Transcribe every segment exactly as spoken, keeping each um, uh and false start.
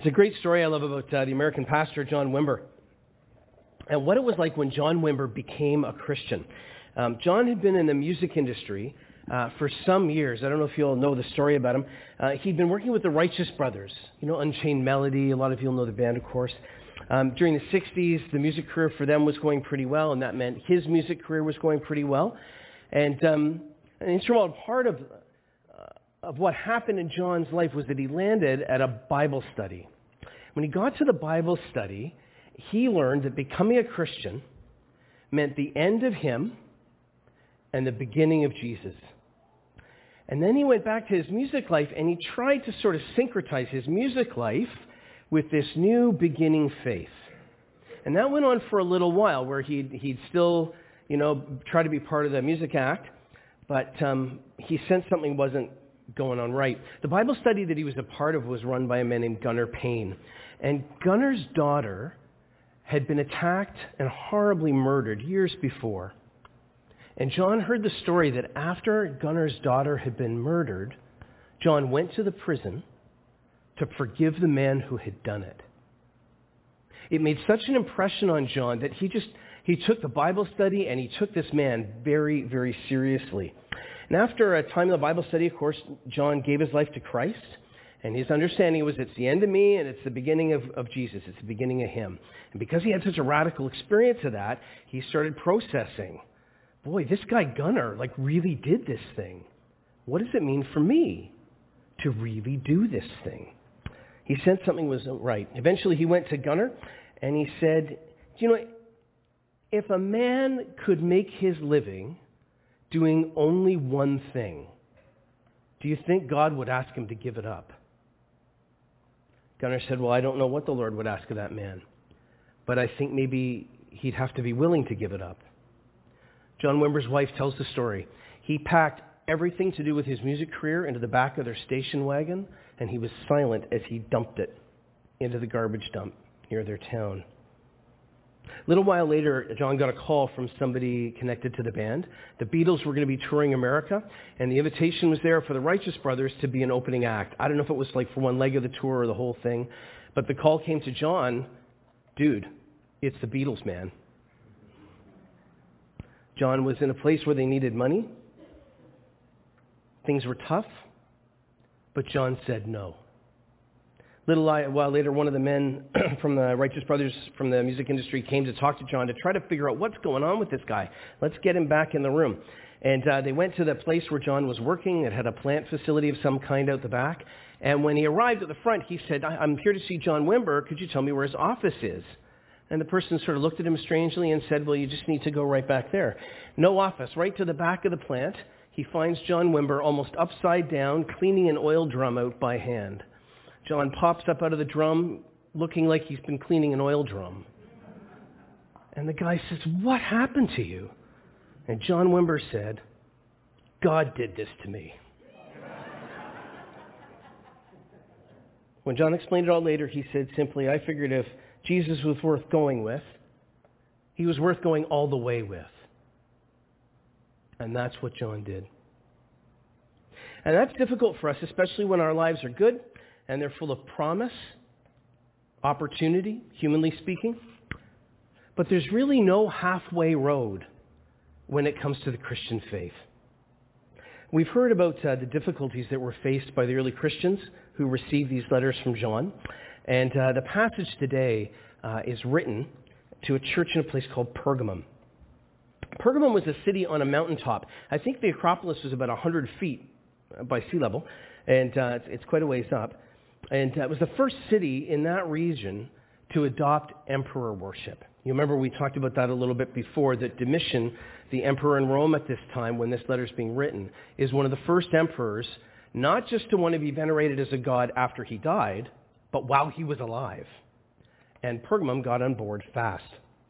It's a great story I love about uh, the American pastor, John Wimber, and what it was like when John Wimber became a Christian. Um, John had been in the music industry uh, for some years. I don't know if you all know the story about him. Uh, he'd been working with the Righteous Brothers, you know, Unchained Melody. A lot of you will know the band, of course. Um, during the sixties, the music career for them was going pretty well, and that meant his music career was going pretty well. And um, an instrumental part of uh, of what happened in John's life was that he landed at a Bible study. When he got to the Bible study, he learned that becoming a Christian meant the end of him and the beginning of Jesus. And then he went back to his music life, and he tried to sort of syncretize his music life with this new beginning faith. And that went on for a little while, where he'd, he'd still, you know, try to be part of the music act, but um, he sensed something wasn't going on right. The Bible study that he was a part of was run by a man named Gunnar Payne. And Gunnar's daughter had been attacked and horribly murdered years before. And John heard the story that after Gunnar's daughter had been murdered, John went to the prison to forgive the man who had done it. It made such an impression on John that he just, he took the Bible study and he took this man very, very seriously. And after a time in the Bible study, of course, John gave his life to Christ. And his understanding was, it's the end of me and it's the beginning of, of Jesus. It's the beginning of him. And because he had such a radical experience of that, he started processing. Boy, this guy Gunnar, like, really did this thing. What does it mean for me to really do this thing? He sensed something wasn't right. Eventually he went to Gunnar and he said, you know, if a man could make his living doing only one thing, do you think God would ask him to give it up? Gunnar said, well, I don't know what the Lord would ask of that man, but I think maybe he'd have to be willing to give it up. John Wimber's wife tells the story. He packed everything to do with his music career into the back of their station wagon, and he was silent as he dumped it into the garbage dump near their town. A little while later, John got a call from somebody connected to the band. The Beatles were going to be touring America, and the invitation was there for the Righteous Brothers to be an opening act. I don't know if it was like for one leg of the tour or the whole thing, but the call came to John, dude, it's the Beatles, man. John was in a place where they needed money. Things were tough, but John said no. A little while later, one of the men from the Righteous Brothers from the music industry came to talk to John to try to figure out what's going on with this guy. Let's get him back in the room. And uh, they went to the place where John was working. It had a plant facility of some kind out the back. And when he arrived at the front, he said, I'm here to see John Wimber. Could you tell me where his office is? And the person sort of looked at him strangely and said, well, you just need to go right back there. No office, right to the back of the plant. He finds John Wimber almost upside down, cleaning an oil drum out by hand. John pops up out of the drum looking like he's been cleaning an oil drum. And the guy says, what happened to you? And John Wimber said, God did this to me. When John explained it all later, he said simply, I figured if Jesus was worth going with, he was worth going all the way with. And that's what John did. And that's difficult for us, especially when our lives are good and they're full of promise, opportunity, humanly speaking. But there's really no halfway road when it comes to the Christian faith. We've heard about uh, the difficulties that were faced by the early Christians who received these letters from John. And uh, the passage today uh, is written to a church in a place called Pergamum. Pergamum was a city on a mountaintop. I think the Acropolis was about one hundred feet by sea level, and uh, it's, it's quite a ways up. And uh, it was the first city in that region to adopt emperor worship. You remember we talked about that a little bit before, that Domitian, the emperor in Rome at this time when this letter is being written, is one of the first emperors not just to want to be venerated as a god after he died, but while he was alive. And Pergamum got on board fast.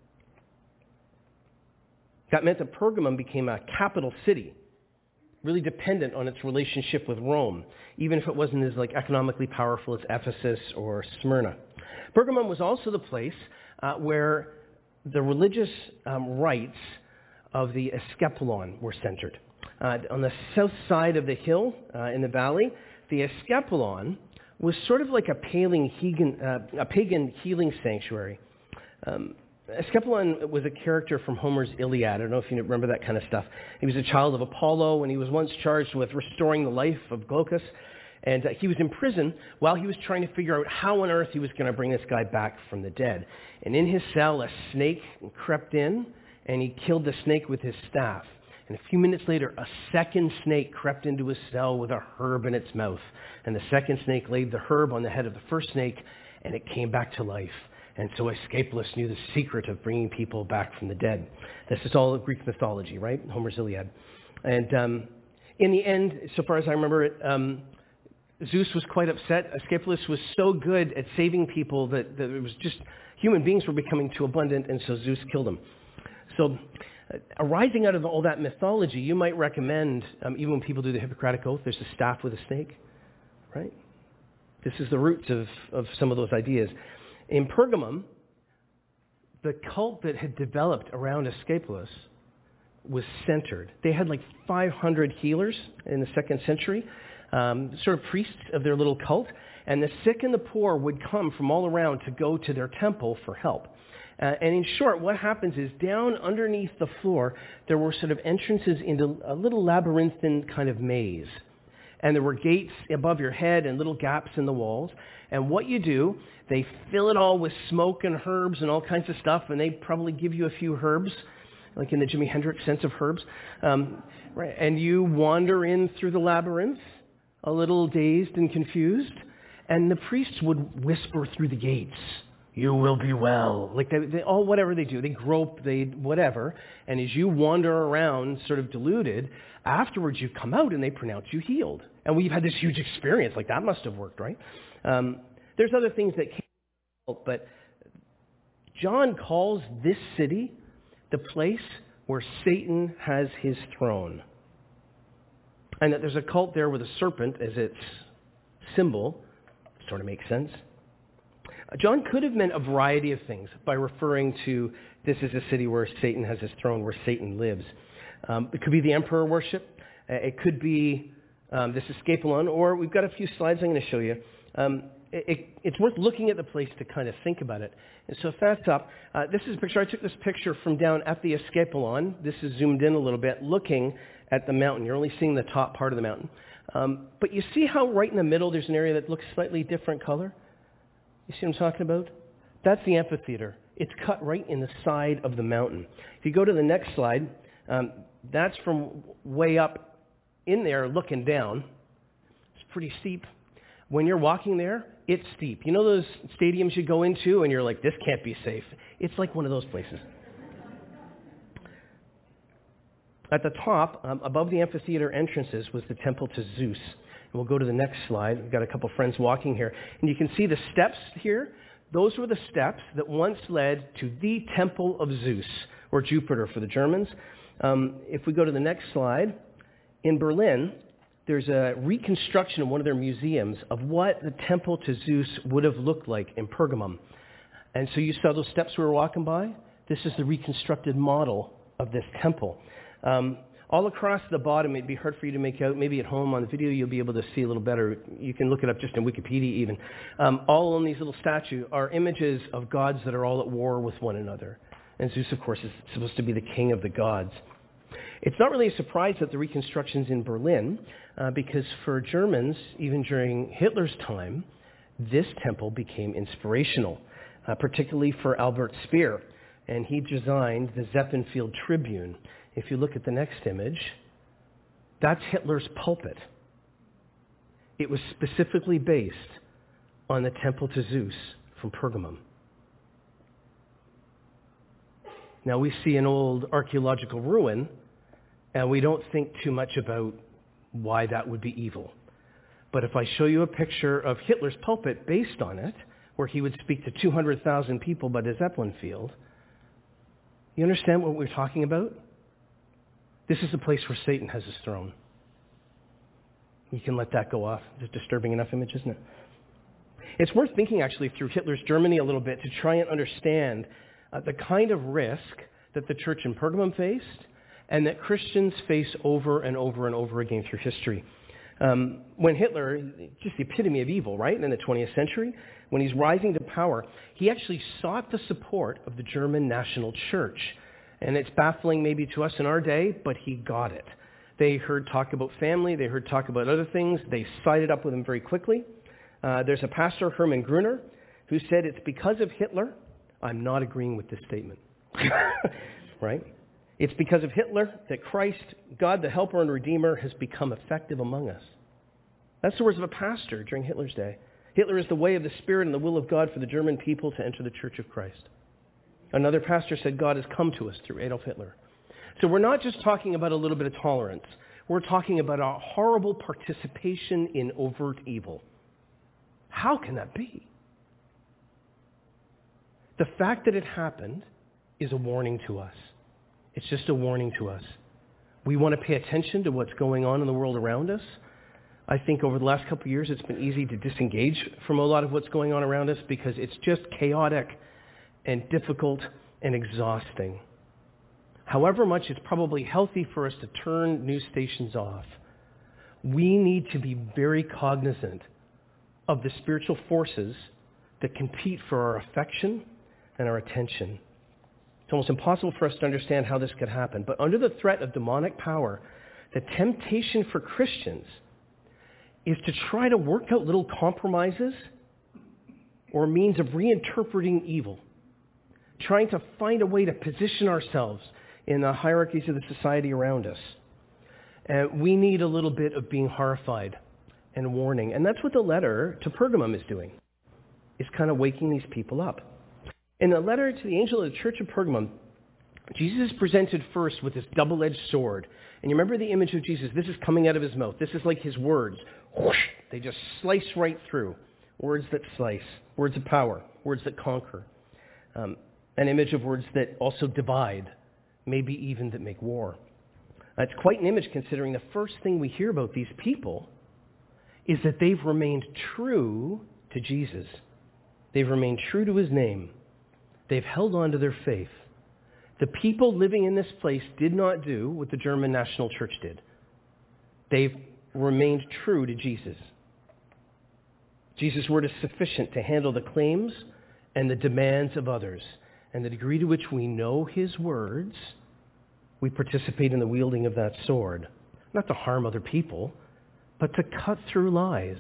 That meant that Pergamum became a capital city, really dependent on its relationship with Rome, even if it wasn't as like economically powerful as Ephesus or Smyrna. Pergamum was also the place uh, where the religious um, rites of the Escapulon were centered. Uh, on the south side of the hill uh, in the valley, the Escapulon was sort of like a pagan, hegan, uh, a pagan healing sanctuary. Um, Asclepon was a character from Homer's Iliad. I don't know if you remember that kind of stuff. He was a child of Apollo, and he was once charged with restoring the life of Glaucus. And uh, he was in prison while he was trying to figure out how on earth he was going to bring this guy back from the dead. And in his cell, a snake crept in, and he killed the snake with his staff. And a few minutes later, a second snake crept into his cell with a herb in its mouth. And the second snake laid the herb on the head of the first snake, and it came back to life. And so Asclepius knew the secret of bringing people back from the dead. This is all Greek mythology, right? Homer's Iliad. And um, in the end, so far as I remember it, um, Zeus was quite upset. Asclepius was so good at saving people that, that it was just, human beings were becoming too abundant, and so Zeus killed him. So uh, arising out of all that mythology, you might recommend, um, even when people do the Hippocratic Oath, there's a staff with a snake, right? This is the roots of, of some of those ideas. In Pergamum, the cult that had developed around Asclepius was centered. They had like five hundred healers in the second century, um, sort of priests of their little cult, and the sick and the poor would come from all around to go to their temple for help. Uh, and in short, what happens is down underneath the floor, there were sort of entrances into a little labyrinthine kind of maze. And there were gates above your head and little gaps in the walls. And what you do, they fill it all with smoke and herbs and all kinds of stuff, and they probably give you a few herbs, like in the Jimi Hendrix sense of herbs. Um, right, and you wander in through the labyrinth, a little dazed and confused, and the priests would whisper through the gates, "You will be well." Like they, they all, whatever they do, they grope, they whatever. And as you wander around, sort of deluded, afterwards you come out and they pronounce you healed. And we've had this huge experience. Like that must have worked, right? Um, there's other things that can't help, but John calls this city the place where Satan has his throne. And that there's a cult there with a serpent as its symbol. Sort of makes sense. John could have meant a variety of things by referring to this is a city where Satan has his throne, where Satan lives. Um, it could be the emperor worship. Uh, it could be um, this Asclepion, or we've got a few slides I'm going to show you. Um, it, it, it's worth looking at the place to kind of think about it. And so if that's up, uh, this is a picture. I took this picture from down at the Asclepion. This is zoomed in a little bit, looking at the mountain. You're only seeing the top part of the mountain. Um, but you see how right in the middle there's an area that looks slightly different color? You see what I'm talking about? That's the amphitheater. It's cut right in the side of the mountain. If you go to the next slide, um, that's from way up in there looking down. It's pretty steep. When you're walking there, it's steep. You know those stadiums you go into and you're like, this can't be safe? It's like one of those places. At the top, um, above the amphitheater entrances, was the temple to Zeus. And we'll go to the next slide. We've got a couple friends walking here. And you can see the steps here. Those were the steps that once led to the temple of Zeus, or Jupiter for the Germans. Um, if we go to the next slide, in Berlin, there's a reconstruction in one of their museums of what the temple to Zeus would have looked like in Pergamum. And so you saw those steps we were walking by? This is the reconstructed model of this temple. Um, all across the bottom, it'd be hard for you to make out. Maybe at home on the video, you'll be able to see a little better. You can look it up just in Wikipedia even. Um, all on these little statues are images of gods that are all at war with one another. And Zeus, of course, is supposed to be the king of the gods. It's not really a surprise that the reconstruction's in Berlin, uh, because for Germans, even during Hitler's time, this temple became inspirational, uh, particularly for Albert Speer. And he designed the Zeppenfield Tribune. If you look at the next image, that's Hitler's pulpit. It was specifically based on the temple to Zeus from Pergamum. Now we see an old archaeological ruin, and we don't think too much about why that would be evil. But if I show you a picture of Hitler's pulpit based on it, where he would speak to two hundred thousand people by the Zeppelin field, you understand what we're talking about? This is the place where Satan has his throne. You can let that go off. It's a disturbing enough image, isn't it? It's worth thinking, actually, through Hitler's Germany a little bit to try and understand uh, the kind of risk that the church in Pergamum faced and that Christians face over and over and over again through history. Um, when Hitler, just the epitome of evil, right, in the twentieth century, when he's rising to power, he actually sought the support of the German National Church. And it's baffling maybe to us in our day, but he got it. They heard talk about family. They heard talk about other things. They sided up with him very quickly. Uh, there's a pastor, Hermann Gruner, who said, it's because of Hitler I'm not agreeing with this statement. Right? It's because of Hitler that Christ, God the Helper and Redeemer, has become effective among us. That's the words of a pastor during Hitler's day. Hitler is the way of the Spirit and the will of God for the German people to enter the Church of Christ. Another pastor said God has come to us through Adolf Hitler. So we're not just talking about a little bit of tolerance. We're talking about a horrible participation in overt evil. How can that be? The fact that it happened is a warning to us. It's just a warning to us. We want to pay attention to what's going on in the world around us. I think over the last couple of years it's been easy to disengage from a lot of what's going on around us because it's just chaotic and difficult and exhausting. However much it's probably healthy for us to turn news stations off, we need to be very cognizant of the spiritual forces that compete for our affection and our attention. It's almost impossible for us to understand how this could happen. But under the threat of demonic power, the temptation for Christians is to try to work out little compromises or means of reinterpreting evil, trying to find a way to position ourselves in the hierarchies of the society around us. And we need a little bit of being horrified and warning. And that's what the letter to Pergamum is doing, is kind of waking these people up. In the letter to the angel of the church of Pergamum, Jesus is presented first with this double-edged sword. And you remember the image of Jesus. This is coming out of his mouth. This is like his words. Whoosh, they just slice right through. Words that slice. Words of power. Words that conquer. Um, an image of words that also divide. Maybe even that make war. Uh, it's quite an image considering the first thing we hear about these people is that they've remained true to Jesus. They've remained true to his name. They've held on to their faith. The people living in this place did not do what the German National Church did. They've remained true to Jesus. Jesus' word is sufficient to handle the claims and the demands of others. And the degree to which we know his words, we participate in the wielding of that sword. Not to harm other people, but to cut through lies.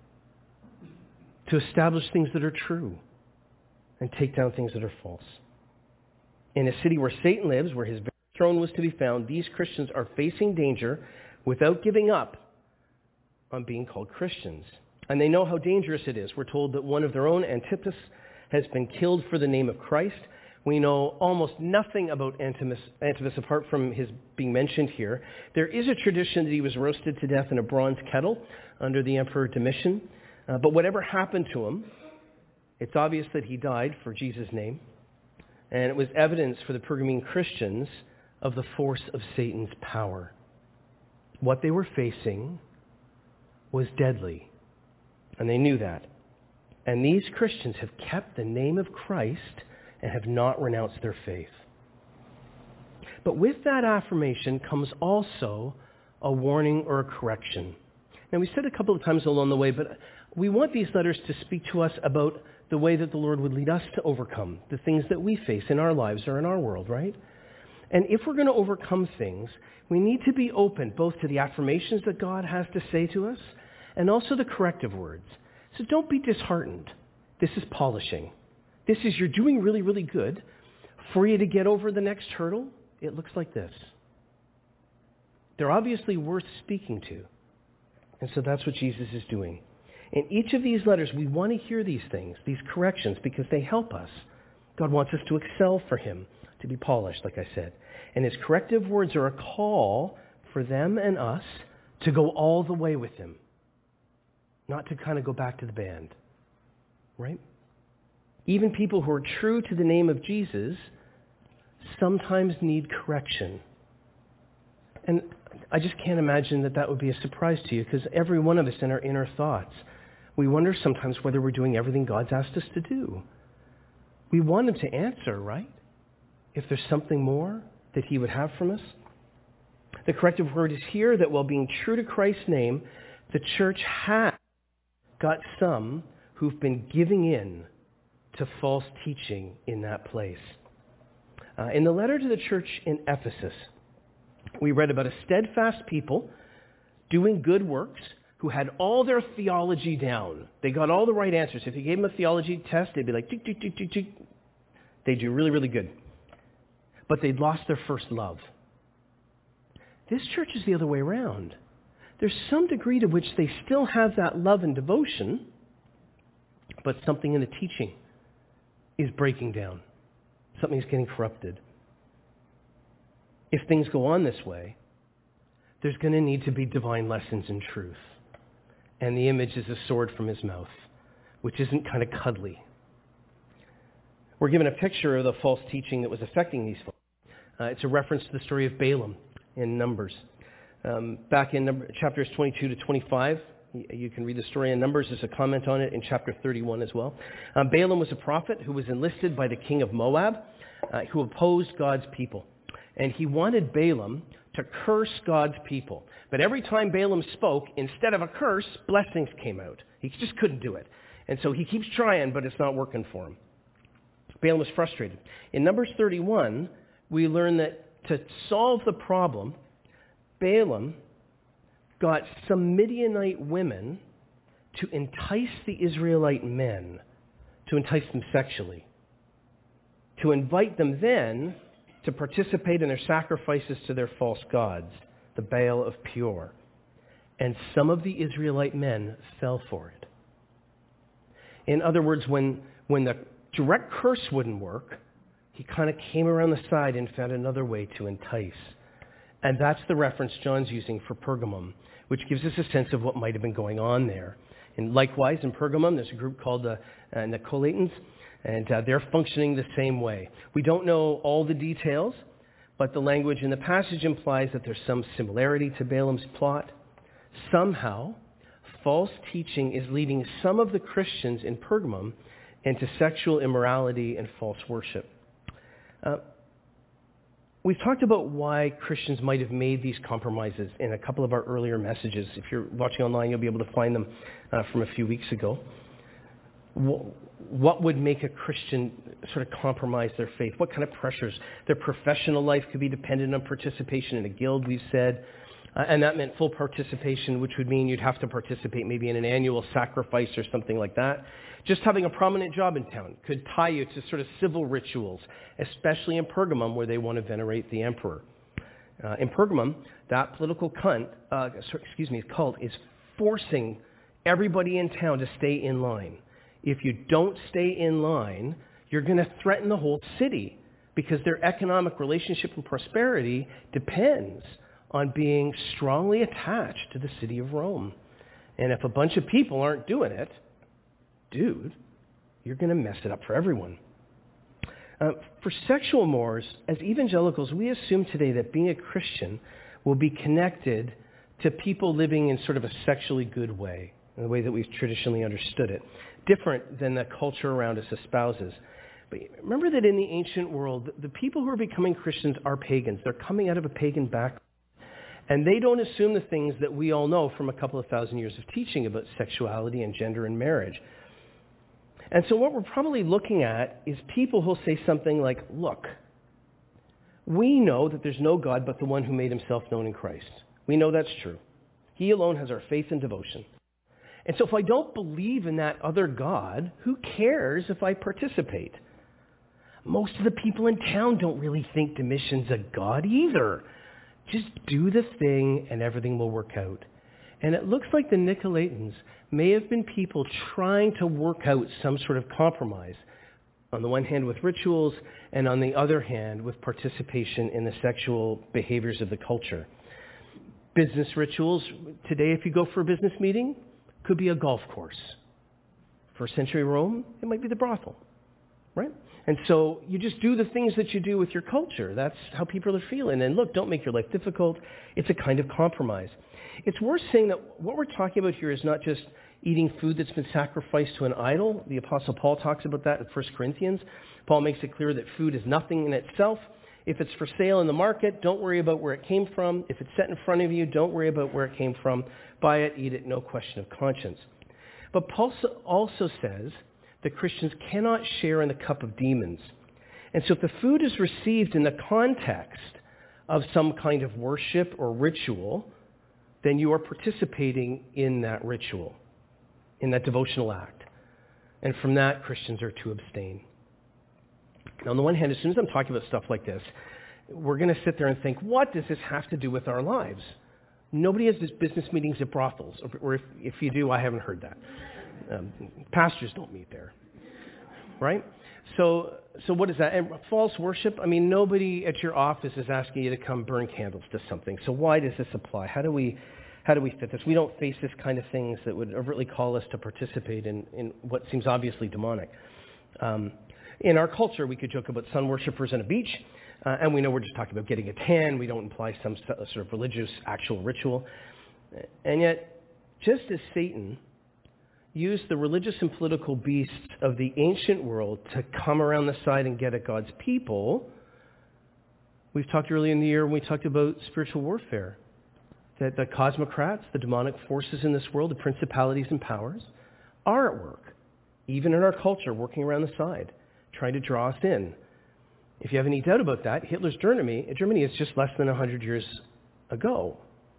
To establish things that are true. And take down things that are false. In a city where Satan lives, where his throne was to be found, these Christians are facing danger without giving up on being called Christians. And they know how dangerous it is. We're told that one of their own, Antipas, has been killed for the name of Christ. We know almost nothing about Antipas, Antipas apart from his being mentioned here. There is a tradition that he was roasted to death in a bronze kettle under the Emperor Domitian. Uh, but whatever happened to him, it's obvious that he died for Jesus' name. And it was evidence for the Pergamene Christians of the force of Satan's power. What they were facing was deadly. And they knew that. And these Christians have kept the name of Christ and have not renounced their faith. But with that affirmation comes also a warning or a correction. Now, we said a couple of times along the way, but we want these letters to speak to us about the way that the Lord would lead us to overcome the things that we face in our lives or in our world, right? And if we're going to overcome things, we need to be open both to the affirmations that God has to say to us and also the corrective words. So don't be disheartened. This is polishing. This is you're doing really, really good. For you to get over the next hurdle, it looks like this. They're obviously worth speaking to. And so that's what Jesus is doing. In each of these letters, we want to hear these things, these corrections, because they help us. God wants us to excel for him, to be polished, like I said. And his corrective words are a call for them and us to go all the way with him, not to kind of go back to the band, right? Even people who are true to the name of Jesus sometimes need correction. And I just can't imagine that that would be a surprise to you, because every one of us in our inner thoughts, we wonder sometimes whether we're doing everything God's asked us to do. We want him to answer, right? If there's something more that he would have from us. The corrective word is here that while being true to Christ's name, The church has got some who've been giving in to false teaching in that place. Uh, in the letter to the church in Ephesus, we read about a steadfast people doing good works who had all their theology down. They got all the right answers. If you gave them a theology test, they'd be like, tick, tick, tick, tick, tick. They'd do really, really good. But they'd lost their first love. This church is the other way around. There's some degree to which they still have that love and devotion, but something in the teaching is breaking down. Something's getting corrupted. If things go on this way, there's going to need to be divine lessons in truth. And the image is a sword from his mouth, which isn't kind of cuddly. We're given a picture of the false teaching that was affecting these folks. Uh, it's a reference to the story of Balaam in Numbers. Um, back in number, chapters twenty-two to twenty-five, you, you can read the story in Numbers. There's a comment on it in chapter thirty-one as well. Um, Balaam was a prophet who was enlisted by the king of Moab, uh, who opposed God's people. And he wanted Balaam to curse God's people. But every time Balaam spoke, instead of a curse, blessings came out. He just couldn't do it. And so he keeps trying, but it's not working for him. Balaam was frustrated. In Numbers thirty-one, we learn that to solve the problem, Balaam got some Midianite women to entice the Israelite men, to entice them sexually, to invite them then to participate in their sacrifices to their false gods, the Baal of Peor. And some of the Israelite men fell for it. In other words, when, when the direct curse wouldn't work, he kind of came around the side and found another way to entice. And that's the reference John's using for Pergamum, which gives us a sense of what might have been going on there. And likewise, in Pergamum, there's a group called the uh, Nicolaitans, and uh, they're functioning the same way. We don't know all the details, but the language in the passage implies that there's some similarity to Balaam's plot. Somehow, false teaching is leading some of the Christians in Pergamum into sexual immorality and false worship. Uh, we've talked about why Christians might have made these compromises in a couple of our earlier messages. If you're watching online, you'll be able to find them uh, from a few weeks ago. What would make a Christian sort of compromise their faith? What kind of pressures? Their professional life could be dependent on participation in a guild, we've said. Uh, and that meant full participation, which would mean you'd have to participate maybe in an annual sacrifice or something like that. Just having a prominent job in town could tie you to sort of civil rituals, especially in Pergamum where they want to venerate the emperor. Uh, in Pergamum, that political cunt, uh, excuse me, cult is forcing everybody in town to stay in line. If you don't stay in line, you're going to threaten the whole city because their economic relationship and prosperity depends on being strongly attached to the city of Rome. And if a bunch of people aren't doing it, dude, you're going to mess it up for everyone. Uh, for sexual mores, as evangelicals, we assume today that being a Christian will be connected to people living in sort of a sexually good way, in the way that we've traditionally understood it, different than the culture around us espouses. But remember that in the ancient world, the people who are becoming Christians are pagans. They're coming out of a pagan background. And they don't assume the things that we all know from a couple of thousand years of teaching about sexuality and gender and marriage. And so what we're probably looking at is people who'll say something like, look, we know that there's no God but the one who made himself known in Christ. We know that's true. He alone has our faith and devotion. And so if I don't believe in that other God, who cares if I participate? Most of the people in town don't really think Domitian's a god either. Just do the thing and everything will work out. And it looks like the Nicolaitans may have been people trying to work out some sort of compromise, on the one hand with rituals, and on the other hand with participation in the sexual behaviors of the culture. Business rituals, today if you go for a business meeting, could be a golf course. First century Rome, it might be the brothel, right? And so you just do the things that you do with your culture. That's how people are feeling. And look, don't make your life difficult. It's a kind of compromise. It's worth saying that what we're talking about here is not just eating food that's been sacrificed to an idol. The Apostle Paul talks about that in First Corinthians. Paul makes it clear that food is nothing in itself. If it's for sale in the market, don't worry about where it came from. If it's set in front of you, don't worry about where it came from. Buy it, eat it, no question of conscience. But Paul also says that Christians cannot share in the cup of demons. And so if the food is received in the context of some kind of worship or ritual, then you are participating in that ritual, in that devotional act. And from that, Christians are to abstain. Now, on the one hand, as soon as I'm talking about stuff like this, we're going to sit there and think, what does this have to do with our lives? Nobody has this business meetings at brothels, or if, if you do, I haven't heard that. Um, pastors don't meet there, right? So, so what is that? And false worship? I mean, nobody at your office is asking you to come burn candles to something. So why does this apply? How do we, how do we fit this? We don't face this kind of things that would overtly call us to participate in, in what seems obviously demonic. Um, in our culture, we could joke about sun worshippers on a beach, uh, and we know we're just talking about getting a tan. We don't imply some sort of religious actual ritual. And yet, just as Satan used the religious and political beasts of the ancient world to come around the side and get at God's people, we've talked earlier in the year when we talked about spiritual warfare, that the cosmocrats, the demonic forces in this world, the principalities and powers, are at work, even in our culture, working around the side, trying to draw us in. If you have any doubt about that, Hitler's Germany, Germany is just less than one hundred years ago.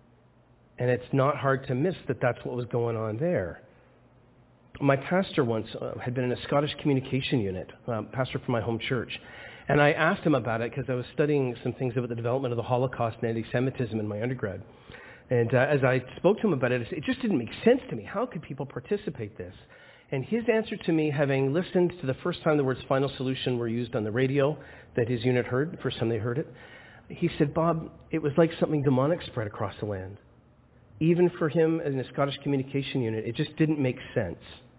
And it's not hard to miss that that's what was going on there. My pastor once uh, had been in a Scottish communication unit, um, pastor for my home church. And I asked him about it because I was studying some things about the development of the Holocaust and anti-Semitism in my undergrad. And uh, as I spoke to him about it, it just didn't make sense to me. How could people participate in this? And his answer to me, having listened to the first time the words final solution were used on the radio that his unit heard, the first time they heard it, he said, Bob, it was like something demonic spread across the land. Even for him in a Scottish communication unit, it just didn't make sense.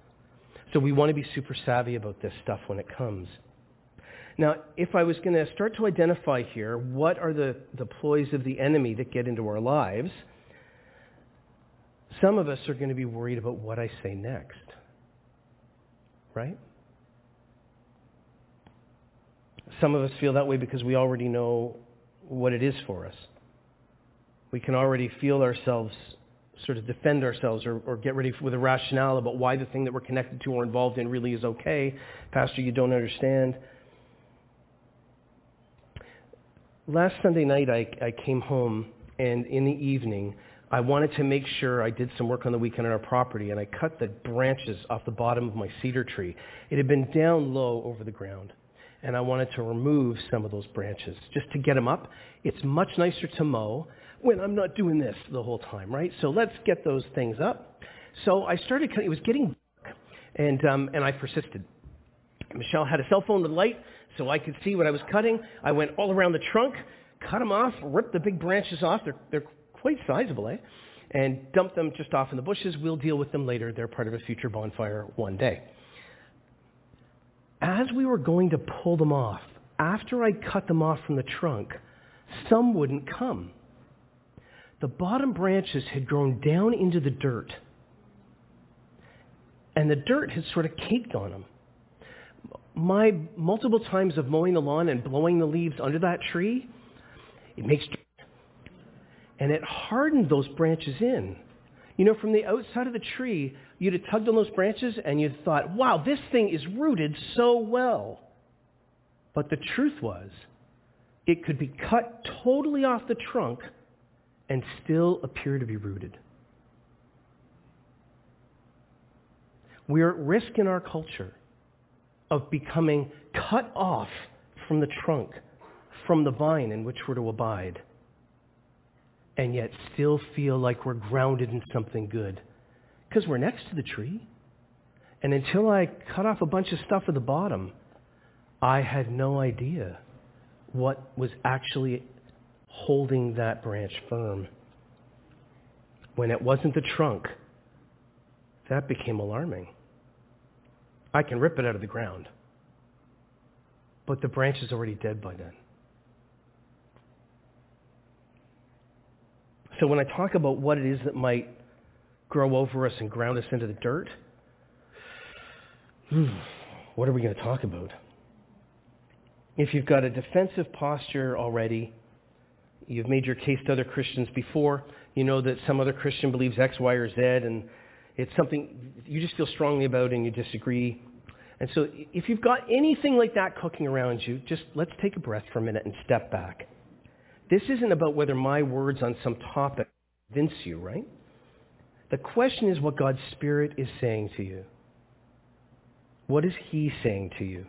So we want to be super savvy about this stuff when it comes. Now, if I was going to start to identify here, what are the, the ploys of the enemy that get into our lives, some of us are going to be worried about what I say next. Right? Some of us feel that way because we already know what it is for us. We can already feel ourselves sort of defend ourselves or, or get ready with a rationale about why the thing that we're connected to or involved in really is okay. Pastor, you don't understand. Last Sunday night, I, I came home, and in the evening, I wanted to make sure I did some work on the weekend on our property, and I cut the branches off the bottom of my cedar tree. It had been down low over the ground, and I wanted to remove some of those branches just to get them up. It's much nicer to mow when I'm not doing this the whole time, right? So let's get those things up. So I started cutting. It was getting dark, and, um, and I persisted. Michelle had a cell phone with light, so I could see what I was cutting. I went all around the trunk, cut them off, ripped the big branches off. They're, they're quite sizable, eh? And dumped them just off in the bushes. We'll deal with them later. They're part of a future bonfire one day. As we were going to pull them off, after I cut them off from the trunk, some wouldn't come. The bottom branches had grown down into the dirt, and the dirt had sort of caked on them. My multiple times of mowing the lawn and blowing the leaves under that tree, it makes dirt. And it hardened those branches in. You know, from the outside of the tree, you'd have tugged on those branches and you'd thought, wow, this thing is rooted so well. But the truth was, it could be cut totally off the trunk and still appear to be rooted. We're at risk in our culture of becoming cut off from the trunk, from the vine in which we're to abide, and yet still feel like we're grounded in something good because we're next to the tree. And until I cut off a bunch of stuff at the bottom, I had no idea what was actually holding that branch firm. When it wasn't the trunk, that became alarming. I can rip it out of the ground, but the branch is already dead by then. So when I talk about what it is that might grow over us and ground us into the dirt, what are we going to talk about? If you've got a defensive posture already, you've made your case to other Christians before, you know that some other Christian believes X, Y, or Z, and it's something you just feel strongly about and you disagree. And so if you've got anything like that cooking around you, just let's take a breath for a minute and step back. This isn't about whether my words on some topic convince you, right? The question is what God's Spirit is saying to you. What is He saying to you?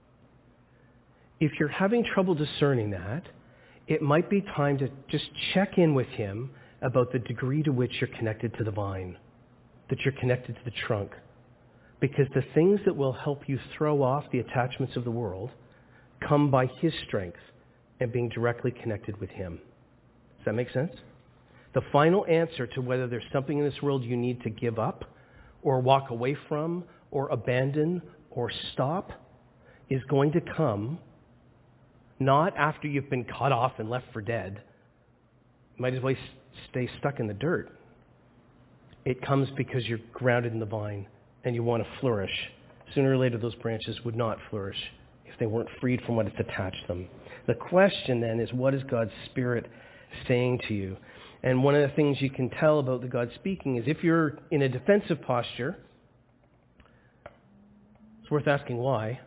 If you're having trouble discerning that, it might be time to just check in with Him about the degree to which you're connected to the vine, that you're connected to the trunk. Because the things that will help you throw off the attachments of the world come by His strength and being directly connected with Him. Does that make sense? The final answer to whether there's something in this world you need to give up or walk away from or abandon or stop is going to come not after you've been cut off and left for dead. You might as well stay stuck in the dirt. It comes because you're grounded in the vine and you want to flourish. Sooner or later, those branches would not flourish if they weren't freed from what has attached them. The question then is, what is God's Spirit saying to you? And one of the things you can tell about the God speaking is if you're in a defensive posture, it's worth asking why.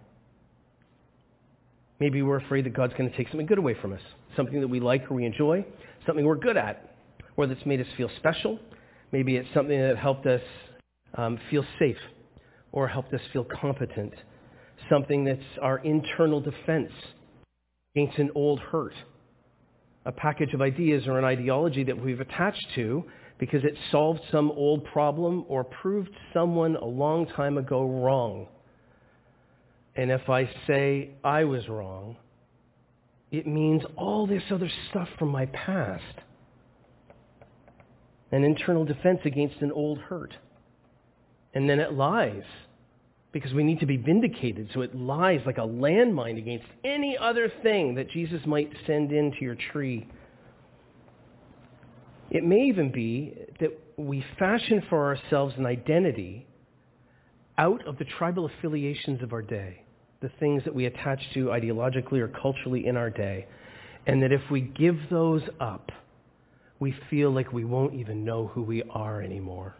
Maybe we're afraid that God's going to take something good away from us, something that we like or we enjoy, something we're good at, or that's made us feel special. Maybe it's something that helped us um, feel safe or helped us feel competent, something that's our internal defense against an old hurt, a package of ideas or an ideology that we've attached to because it solved some old problem or proved someone a long time ago wrong. And if I say I was wrong, it means all this other stuff from my past. An internal defense against an old hurt. And then it lies because we need to be vindicated. So it lies like a landmine against any other thing that Jesus might send into your tree. It may even be that we fashion for ourselves an identity out of the tribal affiliations of our day, the things that we attach to ideologically or culturally in our day, and that if we give those up, we feel like we won't even know who we are anymore.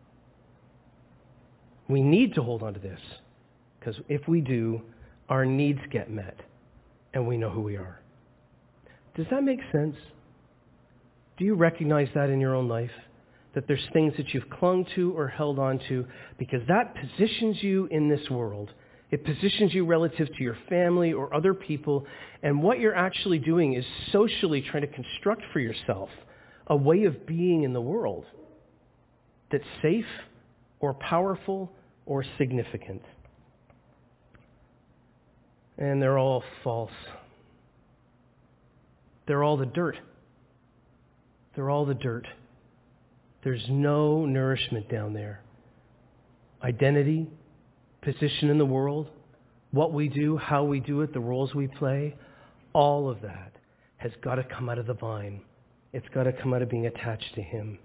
We need to hold on to this, because if we do, our needs get met, and we know who we are. Does that make sense? Do you recognize that in your own life? That there's things that you've clung to or held on to because that positions you in this world. It positions you relative to your family or other people, and what you're actually doing is socially trying to construct for yourself a way of being in the world that's safe or powerful or significant. And they're all false. They're all the dirt. They're all the dirt. There's no nourishment down there. Identity, position in the world, what we do, how we do it, the roles we play, all of that has got to come out of the vine. It's got to come out of being attached to Him.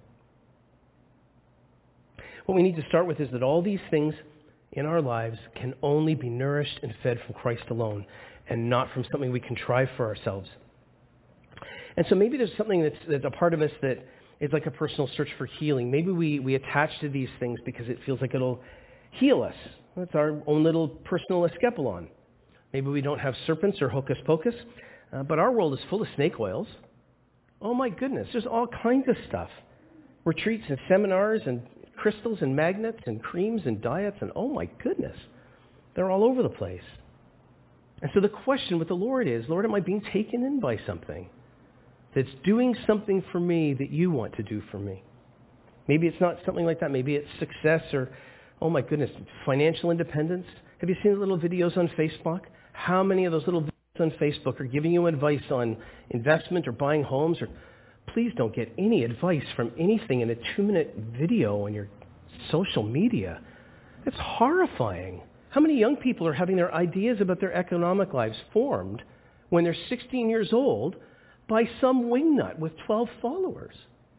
What we need to start with is that all these things in our lives can only be nourished and fed from Christ alone and not from something we contrive for ourselves. And so maybe there's something that's, that's a part of us that is like a personal search for healing. Maybe we, we attach to these things because it feels like it'll heal us. That's our own little personal escapulon. Maybe we don't have serpents or hocus pocus, uh, but our world is full of snake oils. Oh my goodness, there's all kinds of stuff. Retreats and seminars and crystals and magnets and creams and diets and oh my goodness, they're all over the place. And so the question with the Lord is, Lord, am I being taken in by something that's doing something for me that you want to do for me? Maybe it's not something like that. Maybe it's success or, oh my goodness, financial independence. Have you seen the little videos on Facebook? How many of those little videos on Facebook are giving you advice on investment or buying homes? Or please don't get any advice from anything in a two-minute video on your social media. It's horrifying. How many young people are having their ideas about their economic lives formed when they're sixteen years old by some wingnut with twelve followers?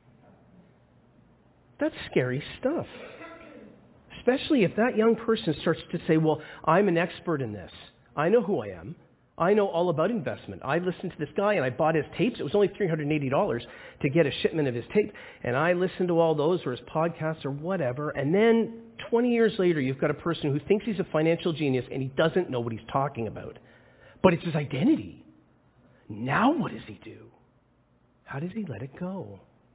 That's scary stuff. Especially if that young person starts to say, well, I'm an expert in this. I know who I am. I know all about investment. I listened to this guy and I bought his tapes. It was only three hundred eighty dollars to get a shipment of his tape. And I listened to all those or his podcasts or whatever. And then twenty years later, you've got a person who thinks he's a financial genius and he doesn't know what he's talking about. But it's his identity. Now what does he do? How does he let it go?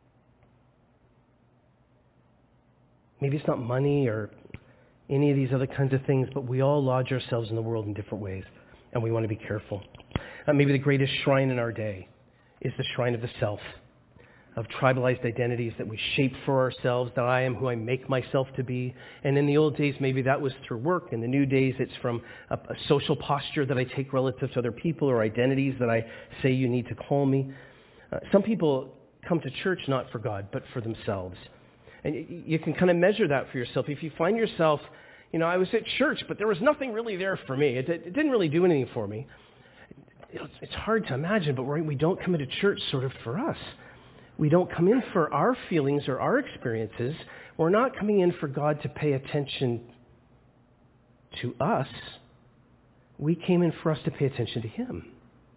Maybe it's not money or any of these other kinds of things, but we all lodge ourselves in the world in different ways, and we want to be careful. Uh, maybe the greatest shrine in our day is the shrine of the self, of tribalized identities that we shape for ourselves, that I am who I make myself to be. And in the old days, maybe that was through work. In the new days, it's from a, a social posture that I take relative to other people or identities that I say you need to call me. Uh, some people come to church not for God, but for themselves. And you, you can kind of measure that for yourself. If you find yourself, you know, I was at church, but there was nothing really there for me. It, it didn't really do anything for me. It's, it's hard to imagine, but we're, we don't come into church sort of for us. We don't come in for our feelings or our experiences. We're not coming in for God to pay attention to us. We came in for us to pay attention to Him.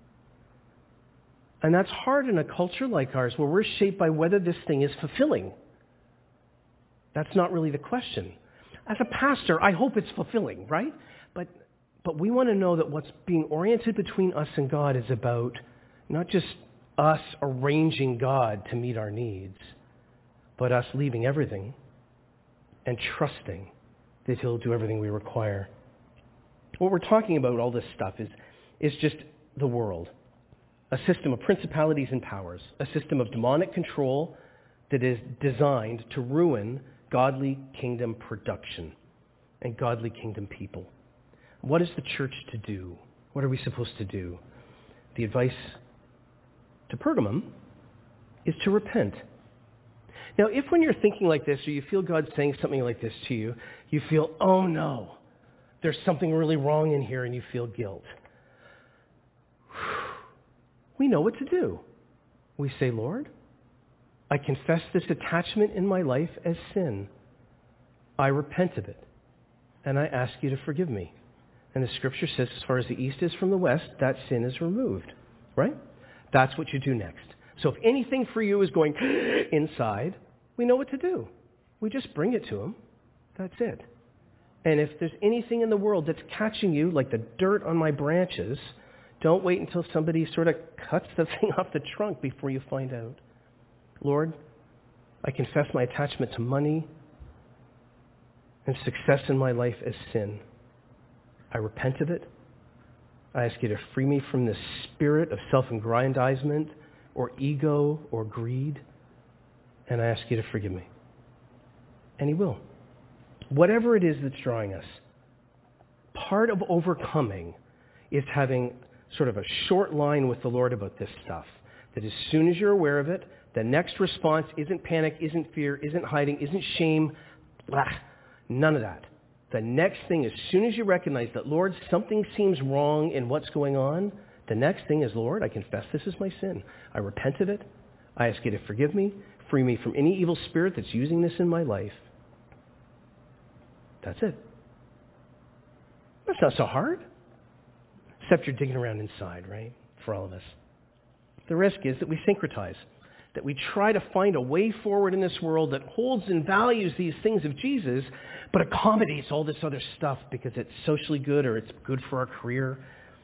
And that's hard in a culture like ours where we're shaped by whether this thing is fulfilling. That's not really the question. As a pastor, I hope it's fulfilling, right? But but we want to know that what's being oriented between us and God is about not just us arranging God to meet our needs, but us leaving everything and trusting that He'll do everything we require. What we're talking about, all this stuff, is, is just the world. A system of principalities and powers, a system of demonic control that is designed to ruin godly kingdom production and godly kingdom people. What is the church to do? What are we supposed to do? The advice to Pergamum is to repent. Now, if when you're thinking like this, or you feel God saying something like this to you, you feel, oh no, there's something really wrong in here, and you feel guilt. We know what to do. We say, Lord, I confess this attachment in my life as sin. I repent of it, and I ask you to forgive me. And the Scripture says, as far as the east is from the west, that sin is removed, right? That's what you do next. So if anything for you is going inside, we know what to do. We just bring it to Him. That's it. And if there's anything in the world that's catching you, like the dirt on my branches, don't wait until somebody sort of cuts the thing off the trunk before you find out. Lord, I confess my attachment to money and success in my life as sin. I repent of it. I ask you to free me from this spirit of self-aggrandizement or ego or greed. And I ask you to forgive me. And He will. Whatever it is that's drawing us, part of overcoming is having sort of a short line with the Lord about this stuff. That as soon as you're aware of it, the next response isn't panic, isn't fear, isn't hiding, isn't shame. Blah, none of that. The next thing, as soon as you recognize that, Lord, something seems wrong in what's going on, the next thing is, Lord, I confess this is my sin. I repent of it. I ask you to forgive me, free me from any evil spirit that's using this in my life. That's it. That's not so hard. Except you're digging around inside, right? For all of us. The risk is that we syncretize, that we try to find a way forward in this world that holds and values these things of Jesus, but accommodates all this other stuff because it's socially good or it's good for our career.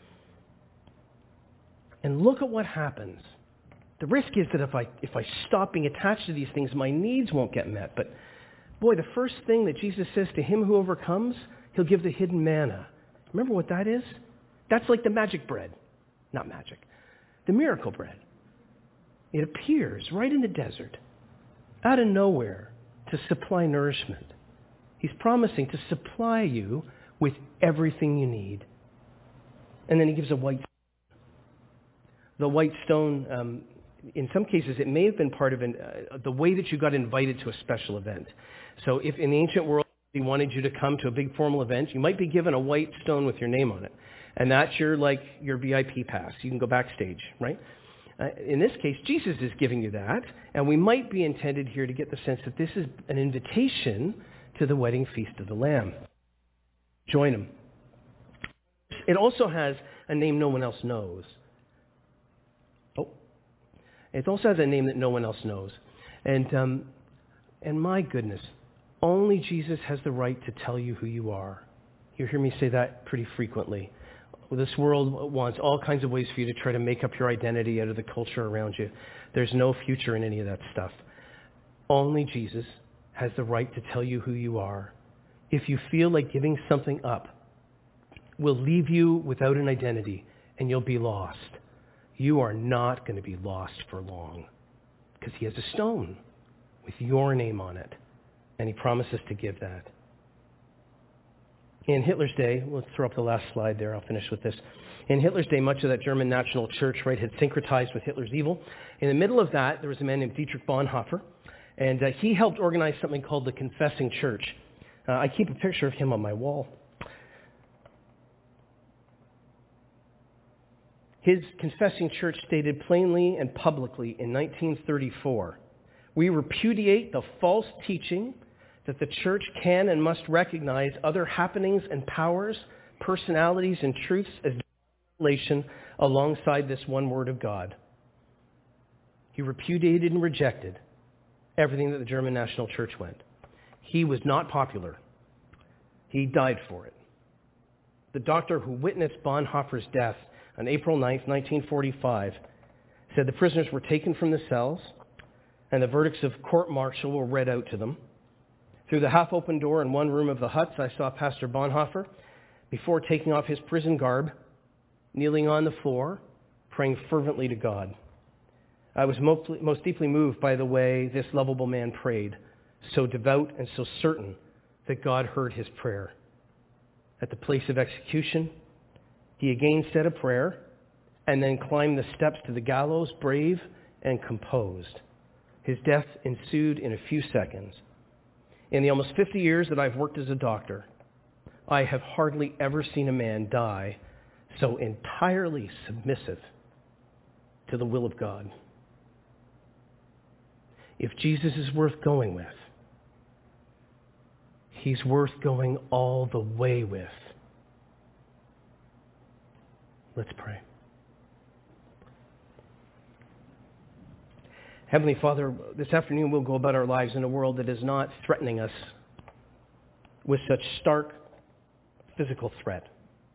And look at what happens. The risk is that if I if I stop being attached to these things, my needs won't get met. But boy, the first thing that Jesus says to him who overcomes, He'll give the hidden manna. Remember what that is? That's like the magic bread. Not magic. The miracle bread. It appears right in the desert, out of nowhere, to supply nourishment. He's promising to supply you with everything you need. And then He gives a white stone. The white stone, um, in some cases, it may have been part of an, uh, the way that you got invited to a special event. So if in the ancient world He wanted you to come to a big formal event, you might be given a white stone with your name on it. And that's your, like, your V I P pass. You can go backstage, right? Uh, in this case, Jesus is giving you that, and we might be intended here to get the sense that this is an invitation to the wedding feast of the Lamb. Join Him. It also has a name no one else knows. Oh, it also has a name that no one else knows. And, um, and my goodness, only Jesus has the right to tell you who you are. You hear me say that pretty frequently. This world wants all kinds of ways for you to try to make up your identity out of the culture around you. There's no future in any of that stuff. Only Jesus has the right to tell you who you are. If you feel like giving something up will leave you without an identity and you'll be lost, you are not going to be lost for long, because he has a stone with your name on it, and he promises to give that. In Hitler's day, let's throw up the last slide there, I'll finish with this. In Hitler's day, much of that German National Church, right, had syncretized with Hitler's evil. In the middle of that, there was a man named Dietrich Bonhoeffer, and uh, he helped organize something called the Confessing Church. Uh, I keep a picture of him on my wall. His Confessing Church stated plainly and publicly in nineteen thirty-four, "We repudiate the false teaching that the church can and must recognize other happenings and powers, personalities and truths as revelation alongside this one word of God." He repudiated and rejected everything that the German National Church went. He was not popular. He died for it. The doctor who witnessed Bonhoeffer's death on April ninth, nineteen forty-five, said the prisoners were taken from the cells and the verdicts of court-martial were read out to them. Through the half-open door in one room of the huts, I saw Pastor Bonhoeffer, before taking off his prison garb, kneeling on the floor, praying fervently to God. I was most, most deeply moved by the way this lovable man prayed, so devout and so certain that God heard his prayer. At the place of execution, he again said a prayer and then climbed the steps to the gallows, brave and composed. His death ensued in a few seconds. In the almost fifty years that I've worked as a doctor, I have hardly ever seen a man die so entirely submissive to the will of God. If Jesus is worth going with, he's worth going all the way with. Let's pray. Heavenly Father, this afternoon we'll go about our lives in a world that is not threatening us with such stark physical threat.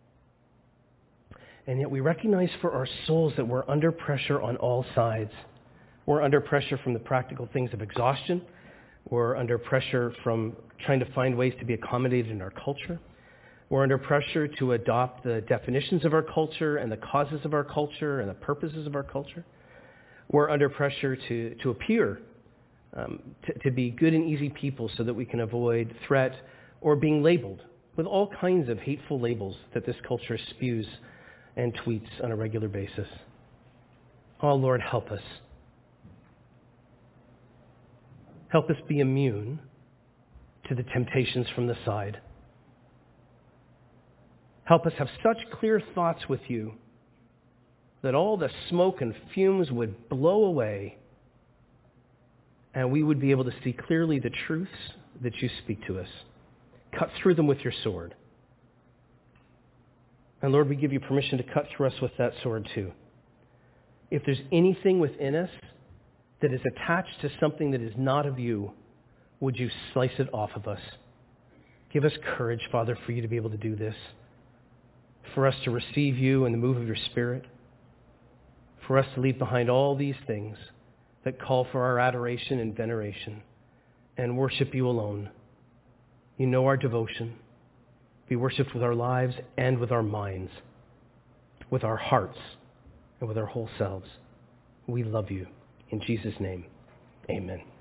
And yet we recognize for our souls that we're under pressure on all sides. We're under pressure from the practical things of exhaustion. We're under pressure from trying to find ways to be accommodated in our culture. We're under pressure to adopt the definitions of our culture and the causes of our culture and the purposes of our culture. We're under pressure to, to appear, um, to, to be good and easy people so that we can avoid threat or being labeled with all kinds of hateful labels that this culture spews and tweets on a regular basis. Oh, Lord, help us. Help us be immune to the temptations from the side. Help us have such clear thoughts with you that all the smoke and fumes would blow away and we would be able to see clearly the truths that you speak to us. Cut through them with your sword. And Lord, we give you permission to cut through us with that sword too. If there's anything within us that is attached to something that is not of you, would you slice it off of us? Give us courage, Father, for you to be able to do this, for us to receive you and the move of your Spirit, for us to leave behind all these things that call for our adoration and veneration and worship you alone. You know our devotion. Be worshipped with our lives and with our minds, with our hearts and with our whole selves. We love you. In Jesus' name, amen.